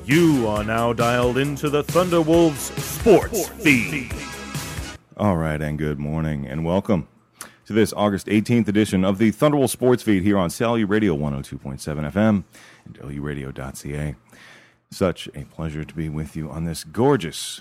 You are now dialed into the Thunderwolves Sports Feed. All right, and good morning, and welcome to this August 18th edition of the Thunderwolves Sports Feed here on Salu Radio 102.7 FM and WRadio.ca. Such a pleasure to be with you on this gorgeous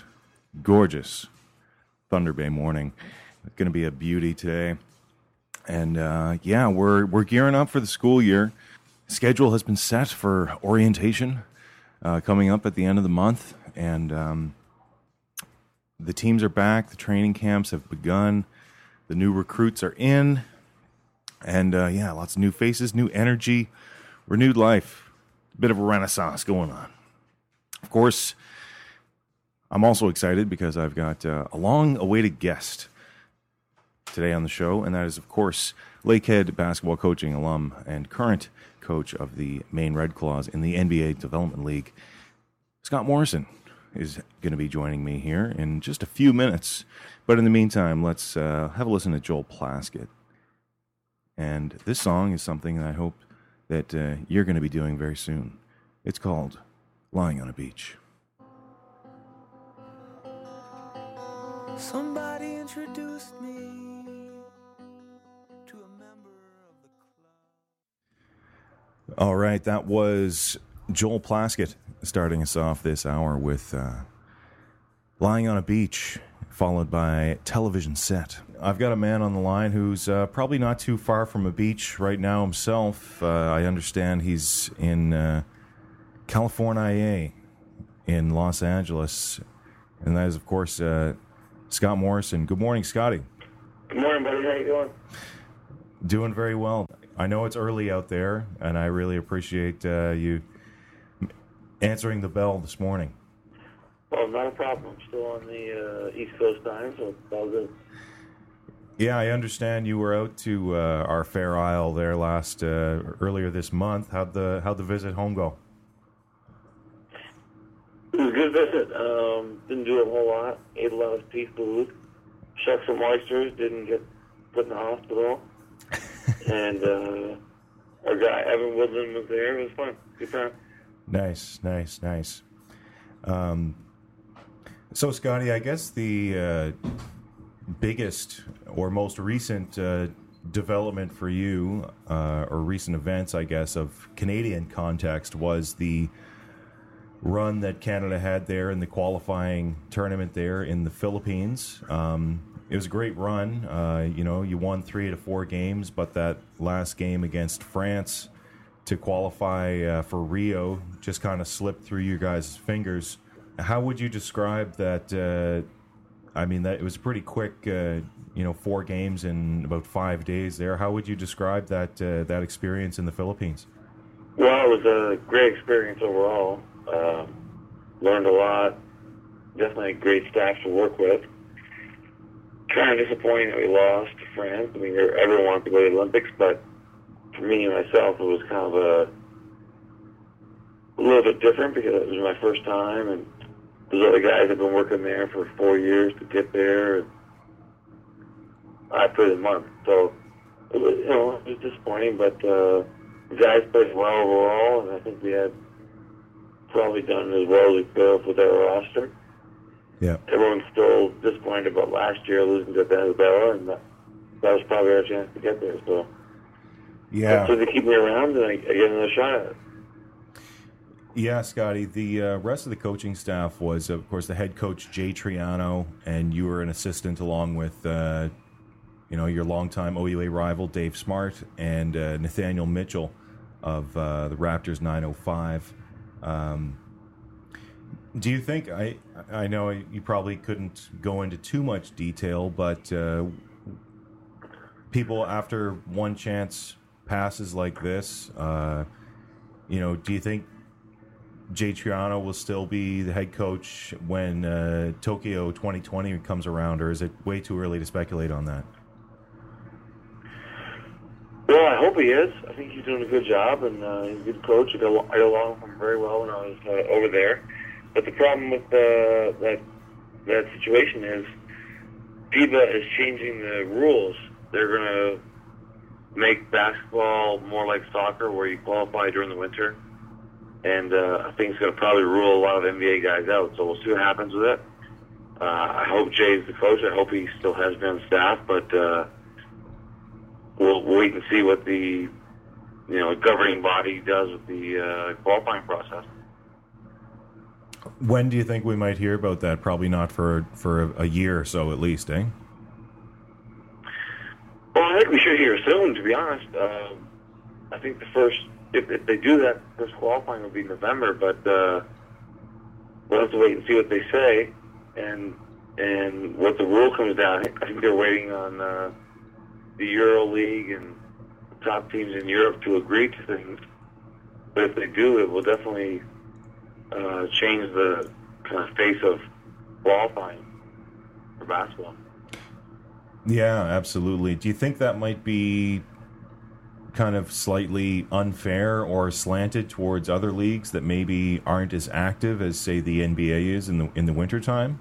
Thunder Bay morning. It's going to be a beauty today. And we're gearing up for the school year. Schedule has been set for orientation coming up at the end of the month, and the teams are back. The training camps have begun. The new recruits are in, and lots of new faces, new energy, renewed life. A bit of a renaissance going on. Of course, I'm also excited because I've got a long-awaited guest today on the show, and that is, of course, Lakehead basketball coaching alum and current coach of the Maine Red Claws in the NBA Development League. Scott Morrison is going to be joining me here in just a few minutes. But in the meantime, let's have a listen to Joel Plaskett. And this song is something that I hope that you're going to be doing very soon. It's called Lying on a Beach. Somebody introduced me to a member of the club. All right, that was Joel Plaskett starting us off this hour with Lying on a Beach, followed by Television Set. I've got a man on the line who's probably not too far from a beach right now himself. I understand he's in California, in Los Angeles. And that is, of course, Scott Morrison. Good morning, Scotty. Good morning, buddy. How you doing? Doing very well. I know it's early out there, and I really appreciate you answering the bell this morning. Well, not a problem. I'm still on the East Coast time, so it's all good. Yeah, I understand you were out to our Fair Isle there earlier this month. How'd the visit home go? It was a good visit. Didn't do a whole lot. Ate a lot of seafood. Shucked some oysters. Didn't get put in the hospital. And our guy, Evan Woodland, was there. It was fun. Good time. Nice. So, Scotty, I guess the biggest or most recent development for you, or recent events, I guess, of Canadian context was the run that Canada had there in the qualifying tournament there in the Philippines. It was a great run. You won 3 out of 4 games, but that last game against France to qualify for Rio just kind of slipped through you guys' fingers. How would you describe that? That it was pretty quick, 4 games in about 5 days there. How would you describe that experience in the Philippines? Well, it was a great experience overall. Learned a lot. Definitely a great staff to work with. Kind of disappointing that we lost to France. I mean, everyone wanted to go to the Olympics, but for me and myself, it was kind of a little bit different because it was my first time, and those other guys have been working there for 4 years to get there. And I put in a month, so it was disappointing. But the guys played well overall, and I think we had probably done as well as we could have with our roster. Yeah. Everyone's still disappointed about last year losing to Venezuela, and that was probably our chance to get there. So, yeah. So they keep me around, and I get another shot at it. Yeah, Scotty. The rest of the coaching staff was, of course, the head coach Jay Triano, and you were an assistant along with, your longtime OUA rival Dave Smart and Nathaniel Mitchell of the Raptors 905. Do you think, I know you probably couldn't go into too much detail, but people after one chance passes like this, do you think Jay Triano will still be the head coach when Tokyo 2020 comes around, or is it way too early to speculate on that? Well, I hope he is. I think he's doing a good job, and he's a good coach. I got along with him very well when I was over there. But the problem with that situation is FIBA is changing the rules. They're going to make basketball more like soccer, where you qualify during the winter. and I think it's going to probably rule a lot of NBA guys out. So we'll see what happens with it. I hope Jay's the coach. I hope he still has me on staff, but we'll wait and see what the governing body does with the qualifying process. When do you think we might hear about that? Probably not for a year or so, at least, eh? Well, I think we should hear soon, to be honest. I think the first, if they do that, first qualifying will be November, but we'll have to wait and see what they say and what the rule comes down. I think they're waiting on the Euro League and the top teams in Europe to agree to things. But if they do, it will definitely change the kind of face of qualifying for basketball. Yeah, absolutely. Do you think that might be kind of slightly unfair or slanted towards other leagues that maybe aren't as active as, say, the NBA is in the wintertime?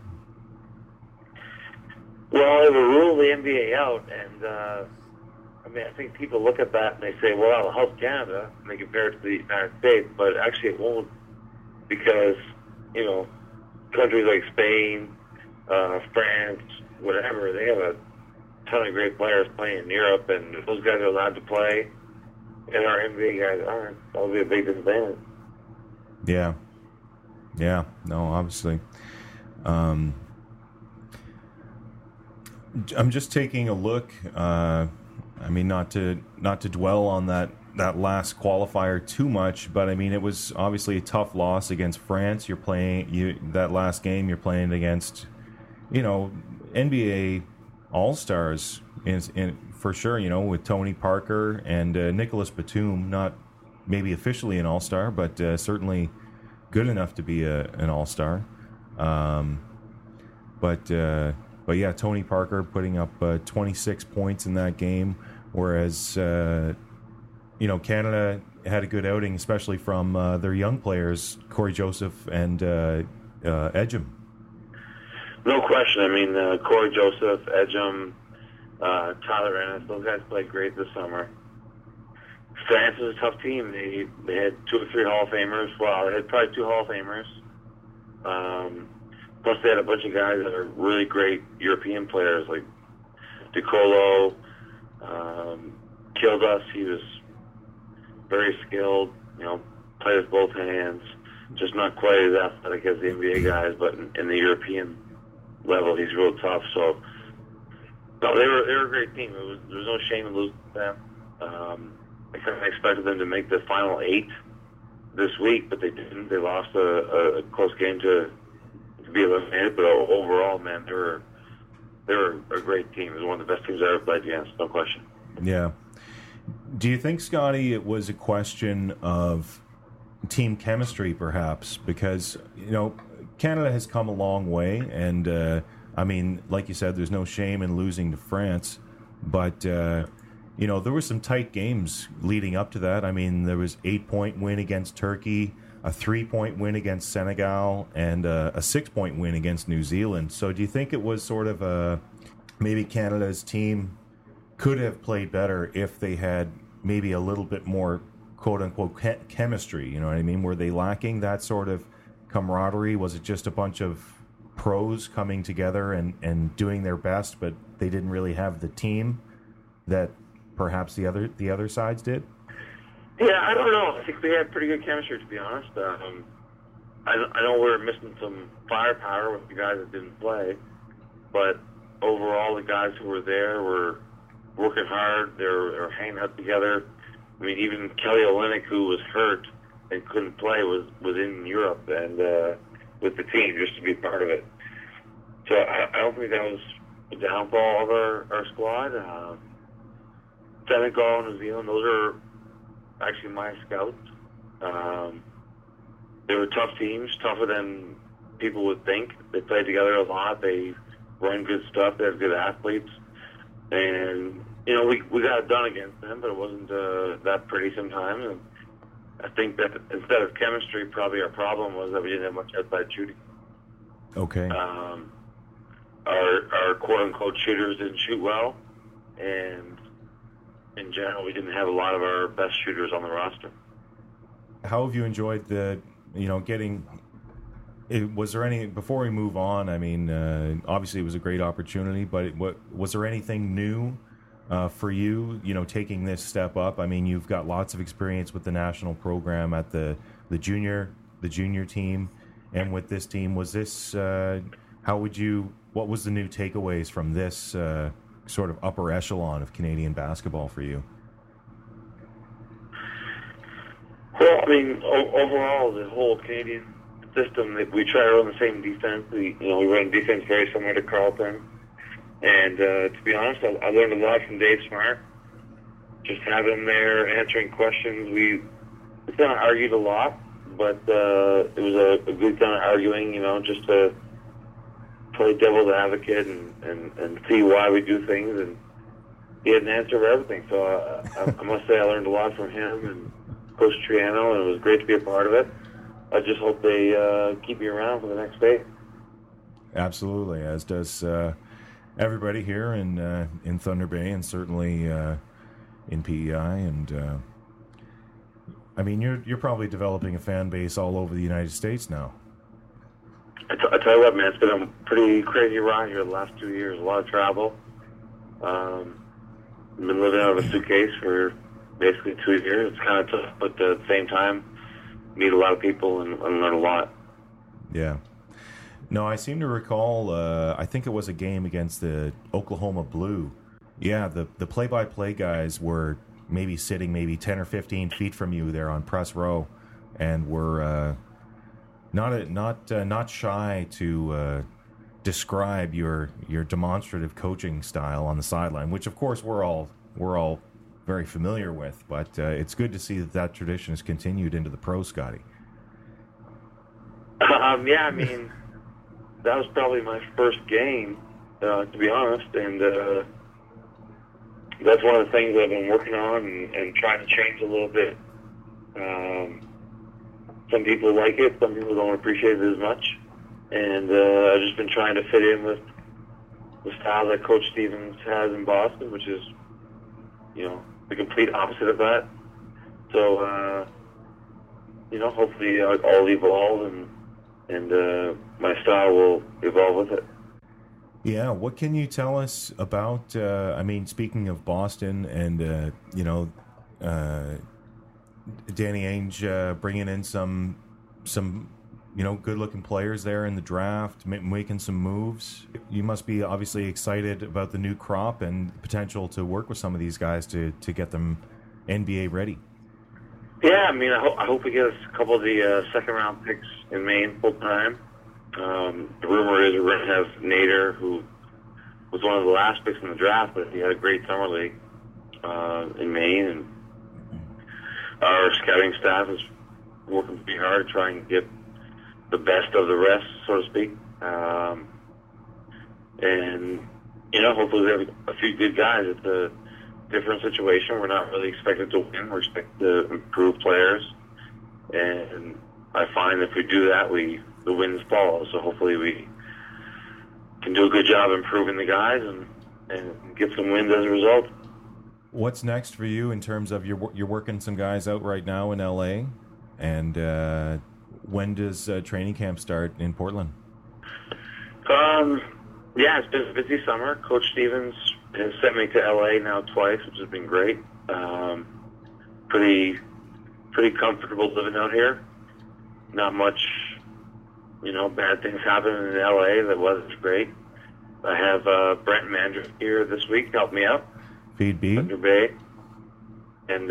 Well, it will rule the NBA out, and I think people look at that and they say, well, that'll help Canada, and they compare it to the United States, but actually it won't, because, countries like Spain, France, whatever, they have a ton of great players playing in Europe, and if those guys are allowed to play, and our NBA guys aren't, that'll be a big disadvantage. Yeah. No, obviously. I'm just taking a look. Not to dwell on that last qualifier too much, but it was obviously a tough loss against France. That last game you're playing against, NBA All-Stars for sure. With Tony Parker and Nicholas Batum, not maybe officially an All-Star, but certainly good enough to be an All-Star. But yeah, Tony Parker putting up 26 points in that game, whereas Canada had a good outing, especially from their young players, Corey Joseph and Ejim. No question. Corey Joseph, Ejim, Tyler Ennis, those guys played great this summer. France is a tough team. They had 2 or 3 Hall of Famers. Well, they had probably 2 Hall of Famers. Plus, they had a bunch of guys that are really great European players, like DiColo, killed us. He was very skilled, played with both hands, just not quite as athletic as the NBA guys, but in the European level, he's real tough. So, no, they were a great team. There was no shame in losing to them. I kind of expected them to make the final 8 this week, but they didn't. They lost a close game to be eliminated, but overall, man, they were a great team. It was one of the best teams I ever played against, no question. Yeah. Do you think, Scotty, it was a question of team chemistry, perhaps? Because, Canada has come a long way, and, like you said, there's no shame in losing to France, but, there were some tight games leading up to that. There was 8-point win against Turkey, a 3-point win against Senegal, and a 6-point win against New Zealand. So do you think it was sort of maybe Canada's team could have played better if they had maybe a little bit more quote-unquote chemistry? You know what I mean? Were they lacking that sort of camaraderie? Was it just a bunch of pros coming together and doing their best, but they didn't really have the team that perhaps the other sides did? Yeah, I don't know. I think we had pretty good chemistry, to be honest. I know we were missing some firepower with the guys that didn't play, but overall, the guys who were there were working hard. They were hanging out together. Even Kelly Olynyk, who was hurt and couldn't play, was in Europe and with the team just to be part of it. So I don't think that was a downfall of our squad. Senegal and New Zealand, those are actually my scouts. They were tough teams, tougher than people would think. They played together a lot. They run good stuff. They have good athletes. And, we got it done against them, but it wasn't that pretty sometimes. And I think that instead of chemistry, probably our problem was that we didn't have much outside shooting. Okay. Our quote-unquote shooters didn't shoot well, and in general, we didn't have a lot of our best shooters on the roster. how have you enjoyed getting? Was there any, before we move on? I mean, obviously it was a great opportunity, but was there anything new for you? Taking this step up. I mean, you've got lots of experience with the national program at the junior team, and with this team. Was this? What was the new takeaways from this sort of upper echelon of Canadian basketball for you? Well, I mean, overall, the whole Canadian system, that we try to run the same defense. We run defense very similar to Carleton. And to be honest, I learned a lot from Dave Smart. Just having him there, answering questions. We kind of argued a lot, but it was a good kind of arguing, just to play devil's advocate and see why we do things. And he had an answer for everything. So I must say I learned a lot from him and Coach Triano, and it was great to be a part of it. I just hope they keep me around for the next day. Absolutely, as does everybody here in Thunder Bay, and certainly in PEI. And I mean, you're probably developing a fan base all over the United States now. I tell you what, man, it's been a pretty crazy ride here the last 2 years. A lot of travel. I've been living out of a suitcase for basically 2 years. It's kind of tough, but at the same time, meet a lot of people and learn a lot. Yeah. No, I seem to recall, I think it was a game against the Oklahoma Blue. Yeah, the play-by-play guys were maybe sitting 10 or 15 feet from you there on press row, and were not shy to describe your demonstrative coaching style on the sideline, which of course we're all very familiar with, but it's good to see that tradition has continued into the pros, Scotty. Yeah, I mean, that was probably my first game, to be honest, and that's one of the things I've been working on and trying to change a little bit. Some people like it, some people don't appreciate it as much, and I've just been trying to fit in with the style that Coach Stevens has in Boston, which is, the complete opposite of that. So, hopefully I'll evolve and my style will evolve with it. Yeah, what can you tell us about, speaking of Boston and, Danny Ainge bringing in some good-looking players there in the draft, making some moves. You must be obviously excited about the new crop and potential to work with some of these guys to get them NBA ready. Yeah, I mean, I hope we get a couple of the second-round picks in Maine full-time. The rumor is we're going to have Nader, who was one of the last picks in the draft, but he had a great summer league in Maine. And our scouting staff is working pretty hard to try and get the best of the rest, so to speak. Hopefully we have a few good guys. It's a different situation. We're not really expected to win. We're expected to improve players. And I find if we do that, the wins follow. So hopefully we can do a good job improving the guys and get some wins as a result. What's next for you in terms of you're working some guys out right now in LA, and when does training camp start in Portland? Yeah, it's been a busy summer. Coach Stevens has sent me to LA now twice, which has been great. Pretty comfortable living out here. Not much, bad things happening in LA. The weather's great. I have Brent Mandrick here this week to help me out. Feed B. Thunder Bay. And,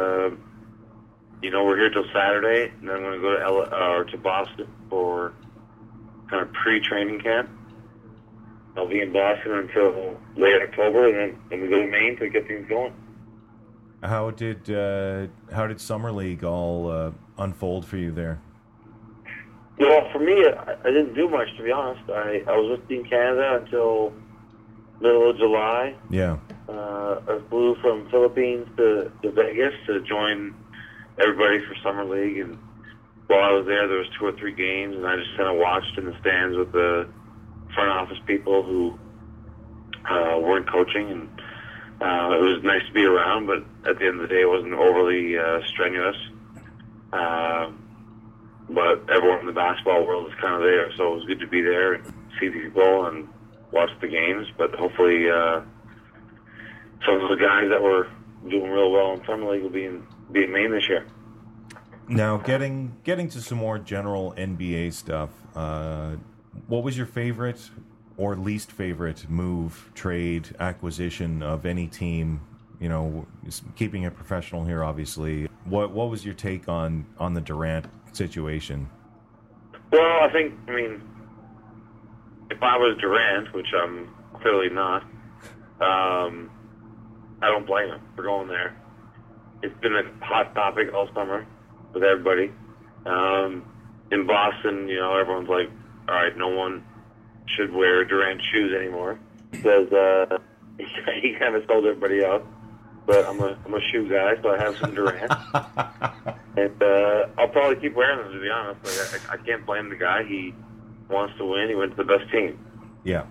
we're here till Saturday, and then I'm going to go to Boston for kind of pre-training camp. I'll be in Boston until late October, and then we go to Maine to get things going. How did Summer League all unfold for you there? Well, for me, I didn't do much, to be honest. I was with Team Canada until middle of July. Yeah. I flew from Philippines to Vegas to join everybody for Summer League, and while I was there was 2 or 3 games, and I just kind of watched in the stands with the front office people who weren't coaching, and it was nice to be around, but at the end of the day it wasn't overly strenuous. But everyone in the basketball world is kind of there, so it was good to be there and see the people and watch the games. But hopefully, some of the guys that were doing real well in Summer League will be in Maine this year. Now, getting to some more general NBA stuff, what was your favorite or least favorite move, trade, acquisition of any team? You know, keeping it professional here, obviously. What was your take on the Durant situation? Well, I mean, if I was Durant, which I'm clearly not, I don't blame him for going there. It's been a hot topic all summer with everybody. In Boston, you know, everyone's like, all right, no one should wear Durant shoes anymore because he kind of sold everybody out. But I'm a shoe guy, so I have some Durant. And I'll probably keep wearing them, to be honest. Like, I can't blame the guy. He wants to win. He went to the best team. Yeah.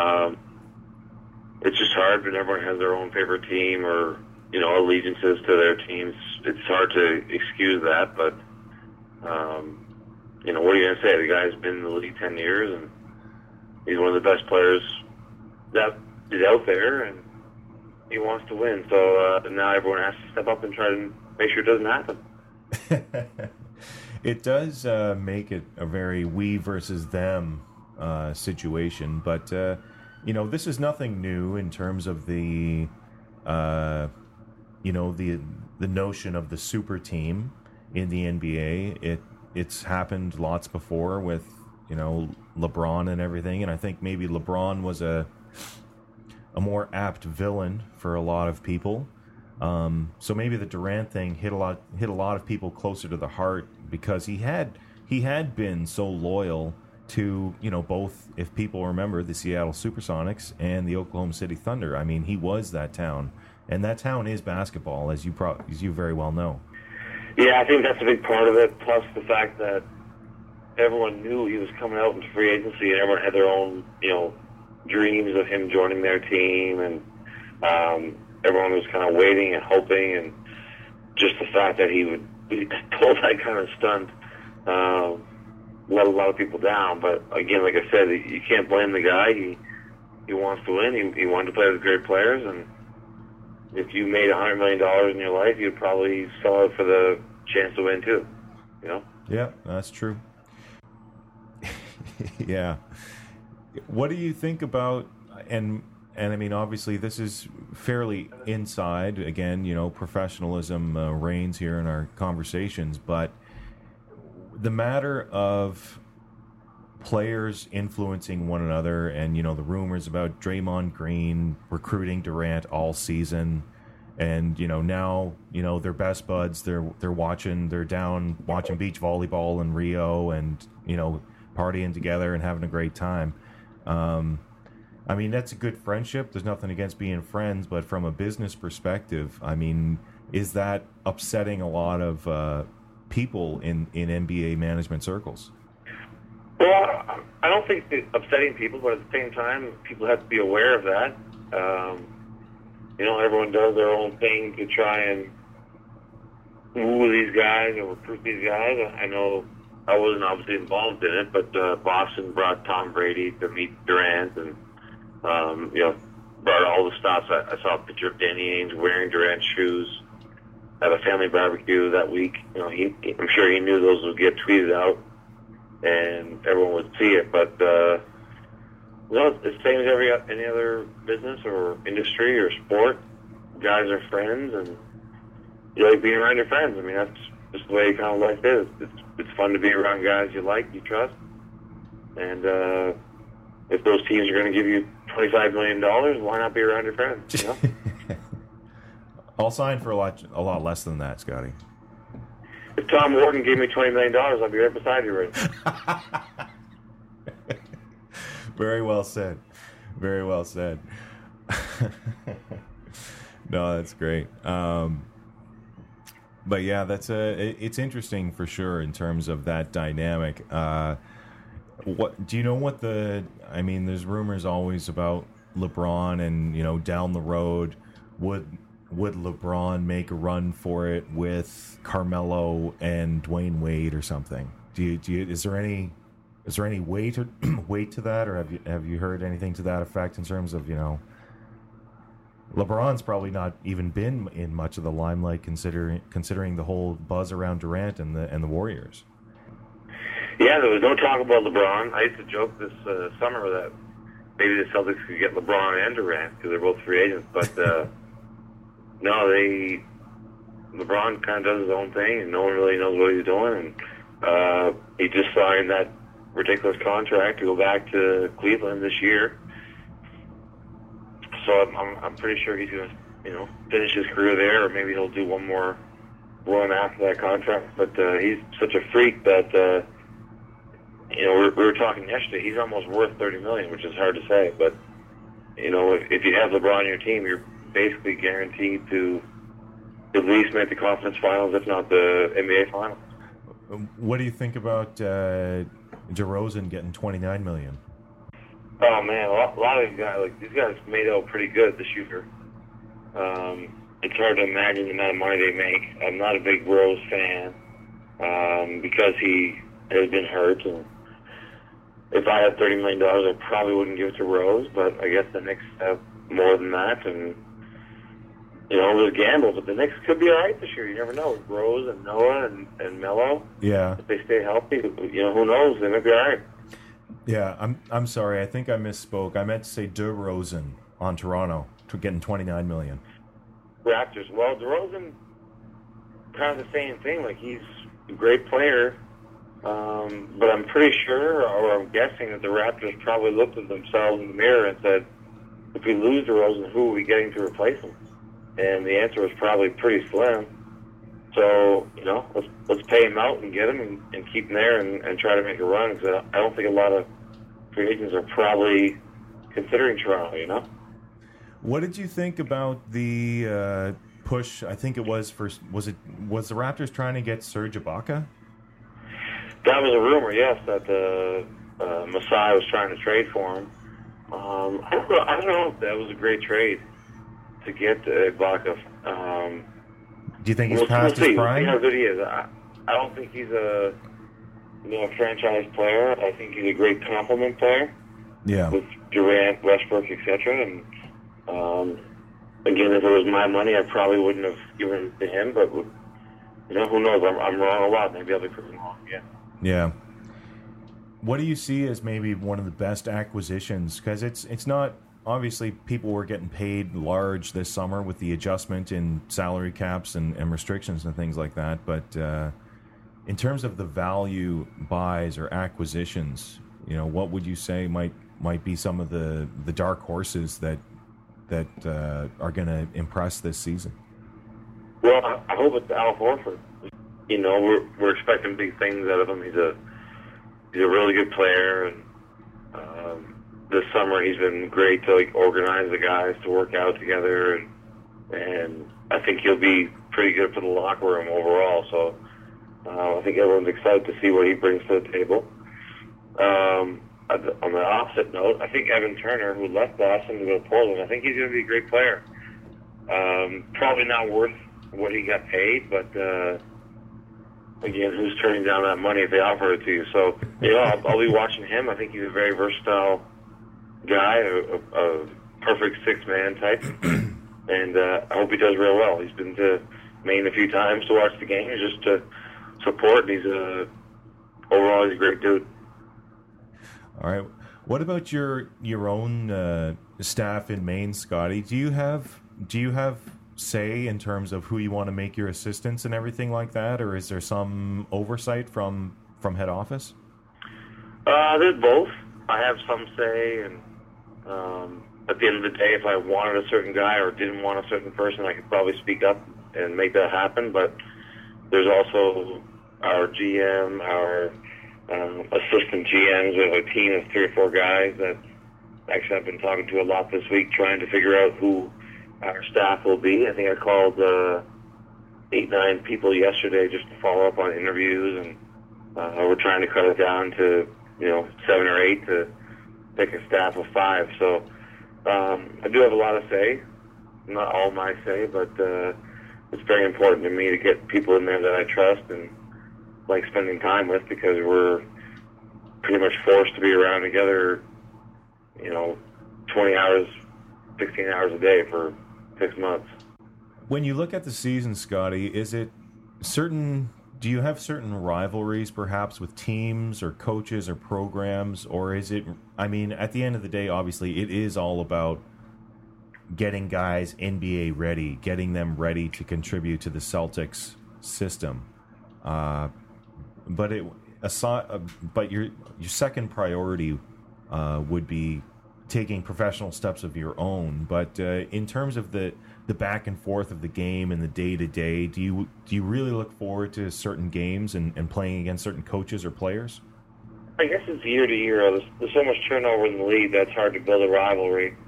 It's just hard when everyone has their own favorite team or, you know, allegiances to their teams. It's hard to excuse that, but, you know, what are you going to say? The guy's been in the league 10 years, and he's one of the best players that is out there, and he wants to win. So now everyone has to step up and try to make sure it doesn't happen. It does make it a very we versus them situation, but you know, this is nothing new in terms of the you know, the notion of the super team in the NBA. It's happened lots before with, you know, LeBron and everything, and I think maybe LeBron was a more apt villain for a lot of people. So maybe the Durant thing hit a lot of people closer to the heart because he had been so loyal to, you know, both, if people remember, the Seattle Supersonics and the Oklahoma City Thunder. I mean, he was that town, and that town is basketball, as you very well know. Yeah, I think that's a big part of it. Plus the fact that everyone knew he was coming out into free agency, and everyone had their own, you know, dreams of him joining their team, and everyone was kind of waiting and hoping, and just the fact that he would pull that kind of stunt let a lot of people down. But again, like I said, you can't blame the guy. He wants to win. He wanted to play with great players, and if you made $100 million in your life, you'd probably sell it for the chance to win too. You know? Yeah, that's true. Yeah. What do you think about, and I mean, obviously this is fairly inside, again, you know, professionalism reigns here in our conversations, but the matter of players influencing one another and, you know, the rumors about Draymond Green recruiting Durant all season, and, you know, now, you know, they're best buds, they're down watching beach volleyball in Rio and, you know, partying together and having a great time. I mean, that's a good friendship. There's nothing against being friends, but from a business perspective, I mean, is that upsetting a lot of people in NBA management circles? Well, I don't think it's upsetting people, but at the same time, people have to be aware of that. You know, everyone does their own thing to try and woo these guys or recruit these guys. I know I wasn't obviously involved in it, but Boston brought Tom Brady to meet Durant, and you know, brought all the stops. I saw a picture of Danny Ainge wearing Durant's shoes at a family barbecue that week. You know, I'm sure he knew those would get tweeted out, and everyone would see it. But no, it's the same as any other business or industry or sport. Guys are friends, and you like being around your friends. I mean, that's just the way kind of life is. It's fun to be around guys you like, you trust, and if those teams are going to give you $25 million, why not be around your friends? You know? I'll sign for a lot less than that, Scotty. If Tom Warden gave me $20 million, I'd be right beside you, right? Very well said. Very well said. No, that's great. But yeah, it's interesting for sure in terms of that dynamic. What do you know? I mean, there's rumors always about LeBron, and, you know, down the road, would would LeBron make a run for it with Carmelo and Dwayne Wade or something? Is there any weight to that, or have you heard anything to that effect in terms of, LeBron's probably not even been in much of the limelight considering the whole buzz around Durant and the Warriors. Yeah, there was no talk about LeBron. I used to joke this summer that maybe the Celtics could get LeBron and Durant because they're both free agents. But no, LeBron kind of does his own thing, and no one really knows what he's doing. And he just signed that ridiculous contract to go back to Cleveland this year. So I'm pretty sure he's going to finish his career there, or maybe he'll do one more run after that contract. But he's such a freak that we were talking yesterday. He's almost worth $30 million, which is hard to say. But if you have LeBron on your team, you're basically guaranteed to at least make the conference finals, if not the NBA finals. What do you think about DeRozan getting $29 million? Oh man, a lot of these guys made out pretty good this year. It's hard to imagine the amount of money they make. I'm not a big Rose fan because he has been hurt, and if I had $30 million, I probably wouldn't give it to Rose. But I guess the Knicks have more than that, and it was a gamble. But the Knicks could be all right this year. You never know. With Rose and Noah and Melo, yeah, if they stay healthy, who knows? They might be all right. Yeah, I'm sorry. I think I misspoke. I meant to say DeRozan on Toronto to getting $29 million. Raptors. Well, DeRozan, kind of the same thing. Like, he's a great player, but I'm pretty sure, or I'm guessing, that the Raptors probably looked at themselves in the mirror and said, if we lose DeRozan, who are we getting to replace him? And the answer was probably pretty slim. So, let's pay him out and get him and keep him there and try to make a run. Because I don't think a lot of free agents are probably considering Toronto, What did you think about the push? I think it was was the Raptors trying to get Serge Ibaka? That was a rumor, yes, that Masai was trying to trade for him. I don't know if that was a great trade to get Ibaka. Do you think he's past his prime? We'll see how good he is. I don't think he's a franchise player. I think he's a great complement player. Yeah. With Durant, Westbrook, etc. And again, if it was my money, I probably wouldn't have given it to him. But who knows? I'm wrong a lot. Maybe I'll be proven wrong. Yeah. Yeah. What do you see as maybe one of the best acquisitions? Because it's not. Obviously, people were getting paid large this summer with the adjustment in salary caps and restrictions and things like that. But in terms of the value buys or acquisitions, what would you say might be some of the dark horses that are going to impress this season? Well, I hope it's Al Horford. We're expecting big things out of him. He's a really good player, and this summer he's been great to organize the guys to work out together, and I think he'll be pretty good for the locker room overall. So I think everyone's excited to see what he brings to the table. On the opposite note, I think Evan Turner, who left Boston to go to Portland, I think he's going to be a great player. Probably not worth what he got paid, but again, who's turning down that money if they offer it to you? So I'll be watching him. I think he's a very versatile guy, a perfect six-man type, and I hope he does real well. He's been to Maine a few times to watch the games just to support, and overall he's a great dude. All right. What about your own staff in Maine, Scotty? Do you have say in terms of who you want to make your assistants and everything like that, or is there some oversight from head office? There's both. I have some say, and at the end of the day, if I wanted a certain guy or didn't want a certain person, I could probably speak up and make that happen. But there's also our GM, our assistant GMs. We have a team of 3 or 4 guys that actually I've been talking to a lot this week, trying to figure out who our staff will be. I think I called 8-9 people yesterday just to follow up on interviews, and we're trying to cut it down to 7 or 8 to pick a staff of 5. So I do have a lot of say, not all my say, but it's very important to me to get people in there that I trust and like spending time with, because we're pretty much forced to be around together, 20 hours, 16 hours a day for 6 months. When you look at the season, Scotty, do you have certain rivalries perhaps with teams or coaches or programs, or is it, I mean, at the end of the day, obviously it is all about getting guys NBA ready, getting them ready to contribute to the Celtics system. But your second priority would be taking professional steps of your own. But in terms of the back and forth of the game and the day-to-day, do you really look forward to certain games and playing against certain coaches or players? I guess it's year to year. There's so much turnover in the league that's hard to build a rivalry.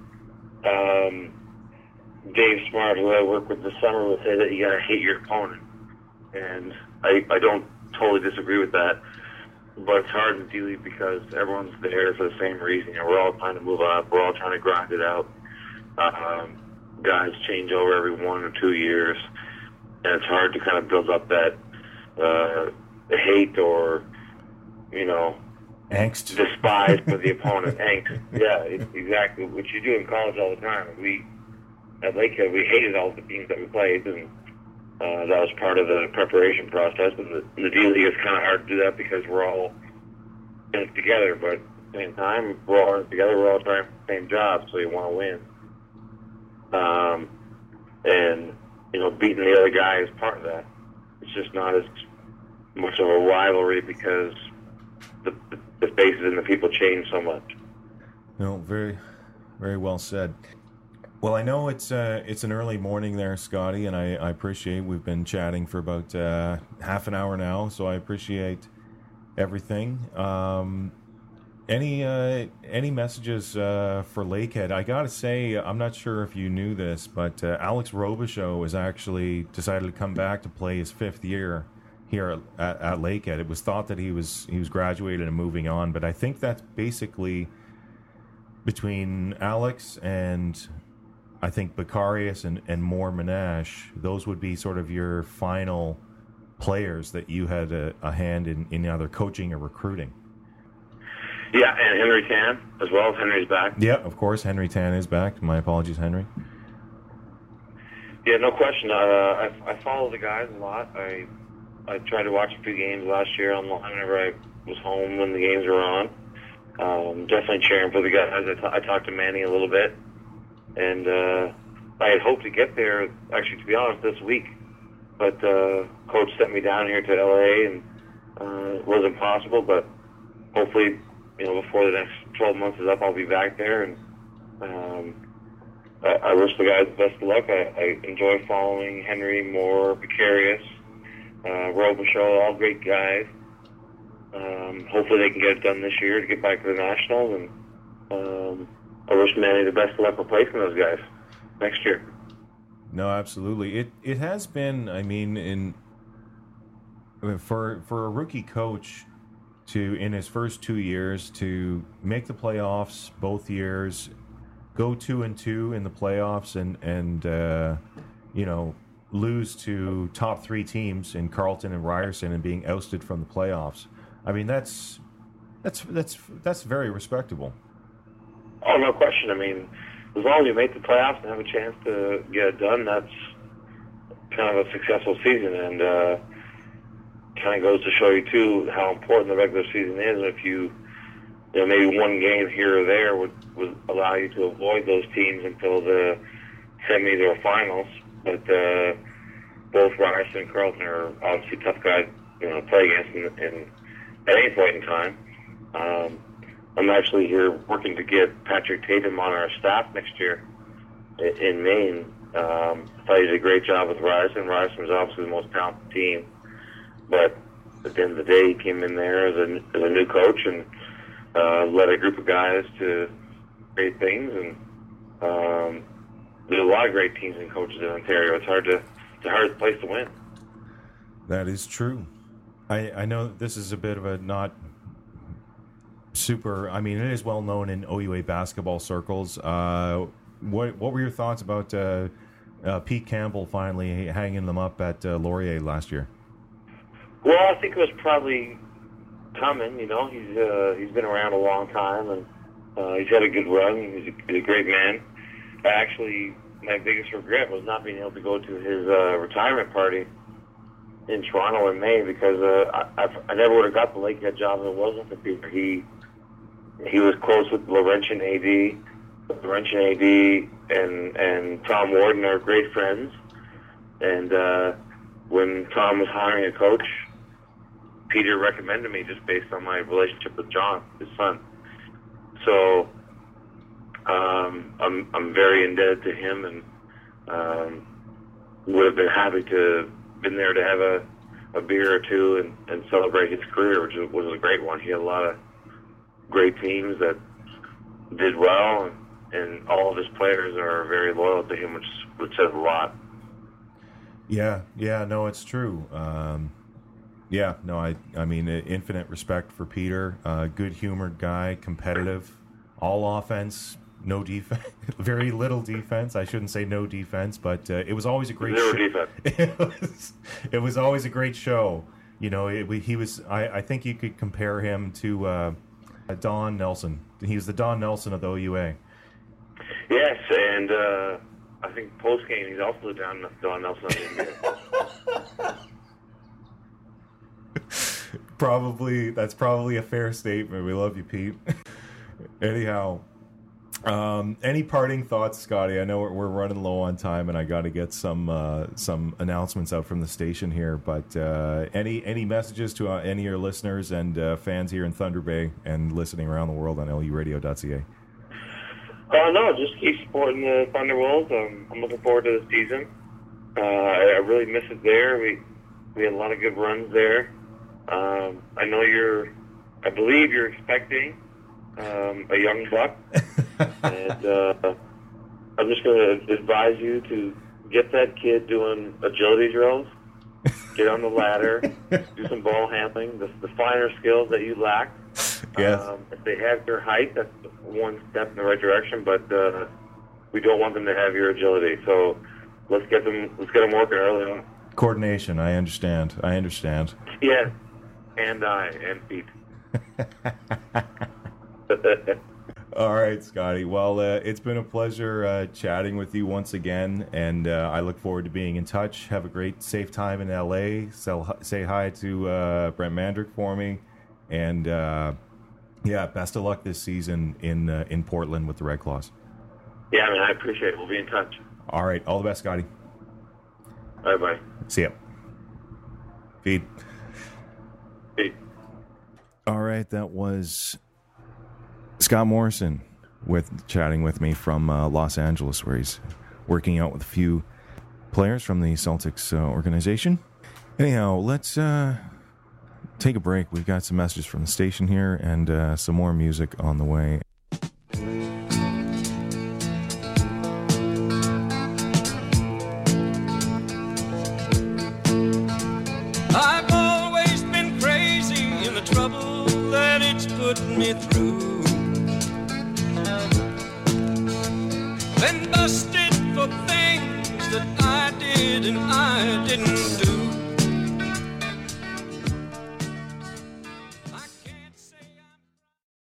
Dave Smart, who I work with this summer, would say that you gotta hate your opponent, and I don't totally disagree with that. But it's hard in D-League because everyone's there for the same reason. We're all trying to move up. We're all trying to grind it out. Guys change over every 1 or 2 years, and it's hard to kind of build up that hate or, angst, despise for the opponent. Angst, yeah, exactly. Which you do in college all the time. At Lakehead, we hated all the teams that we played, and that was part of the preparation process. And the D-League is kind of hard to do that because we're all in it together, but at the same time, we're all in it together. We're all trying for the same job, so you want to win. And beating the other guy is part of that. It's just not as much of a rivalry because the faces and the people change so much. No, very, very well said. Well, I know it's an early morning there, Scotty, and I appreciate we've been chatting for about half an hour now, so I appreciate everything. Any messages for Lakehead? I gotta say, I'm not sure if you knew this, but Alex Robichaud has actually decided to come back to play his 5th year here at Lakehead. It was thought that he was graduated and moving on, but I think that's basically between Alex and I think Becarius and Moore Menache. Those would be sort of your final players that you had a hand in either coaching or recruiting. Yeah, and Henry Tan as well. Henry's back. Yeah, of course, Henry Tan is back. My apologies, Henry. Yeah, no question. I follow the guys a lot. I tried to watch a few games last year online whenever I was home when the games were on. Definitely cheering for the guys. I talked to Manny a little bit, and I had hoped to get there, actually, to be honest, this week. But Coach sent me down here to L.A., and it wasn't possible, but hopefully, before the next 12 months is up, I'll be back there, and I wish the guys the best of luck. I enjoy following Henry, Moore, Becarius, Robichaud, all great guys. Hopefully they can get it done this year to get back to the Nationals, and I wish Manny the best of luck replacing those guys next year. No, absolutely. It has been, for a rookie coach to, in his first 2 years, to make the playoffs both years, go 2-2 in the playoffs, and lose to top 3 teams in Carleton and Ryerson and being ousted from the playoffs. That's very respectable. Oh, no question. As long as you make the playoffs and have a chance to get it done, that's kind of a successful season, and kind of goes to show you too how important the regular season is. If you maybe one game here or there would allow you to avoid those teams until the semis or finals. But both Ryerson and Carleton are obviously tough guys to play against at any point in time. I'm actually here working to get Patrick Tatum on our staff next year in Maine. I thought he did a great job with Ryerson. Ryerson was obviously the most talented team, but at the end of the day, he came in there as a new coach and led a group of guys to great things. And there's a lot of great teams and coaches in Ontario. It's a hard place to win. That is true. I know this is a bit of a not super. It is well known in OUA basketball circles. What were your thoughts about Pete Campbell finally hanging them up at Laurier last year? Well, I think it was probably coming. You know, he's been around a long time, and he's had a good run. He's a great man. Actually, my biggest regret was not being able to go to his retirement party in Toronto in May, because I never would have got the Lakehead job if it wasn't for Peter. He was close with Laurentian AD. Laurentian AD and Tom Warden are great friends. And when Tom was hiring a coach, Peter recommended me just based on my relationship with John, his son. So I'm very indebted to him, and would have been happy to been there to have a beer or two and celebrate his career, which was a great one. He had a lot of great teams that did well, and all of his players are very loyal to him, which says a lot. Yeah, no, it's true. I mean, infinite respect for Peter. Good-humored guy, competitive, all offense, no defense, very little defense. I shouldn't say no defense, but it was always a great show. Defense. It was always a great show. You know, he was. I think you could compare him to Don Nelson. He was the Don Nelson of the OUA. Yes, and I think post-game he's also Don Nelson of the NBA. That's probably a fair statement. We love you, Pete. Anyhow, any parting thoughts, Scotty? I know we're running low on time, and I got to get some announcements out from the station here. But any messages to any of your listeners and fans here in Thunder Bay and listening around the world on luradio.ca? No, just keep supporting the Thunderwolves. I'm looking forward to the season. I really miss it there. We had a lot of good runs there. I believe you're expecting a young buck, and I'm just going to advise you to get that kid doing agility drills, get on the ladder, do some ball handling, the finer skills that you lack. Yes. If they have your height, that's one step in the right direction, but we don't want them to have your agility. So let's get them working early on. Coordination, I understand. Yeah, and Pete. All right, Scotty. Well, it's been a pleasure chatting with you once again, and I look forward to being in touch. Have a great, safe time in LA. Say hi to Brent Mandrick for me, and best of luck this season in Portland with the Red Claws. Yeah, I mean, I appreciate it. We'll be in touch. All right, all the best, Scotty. Bye. See ya. Feed. All right, that was Scott Morrison chatting with me from Los Angeles, where he's working out with a few players from the Celtics organization. Anyhow, let's take a break. We've got some messages from the station here and some more music on the way. I've always been crazy in the trouble that it's put me through. Been busted for things that I did and I didn't do.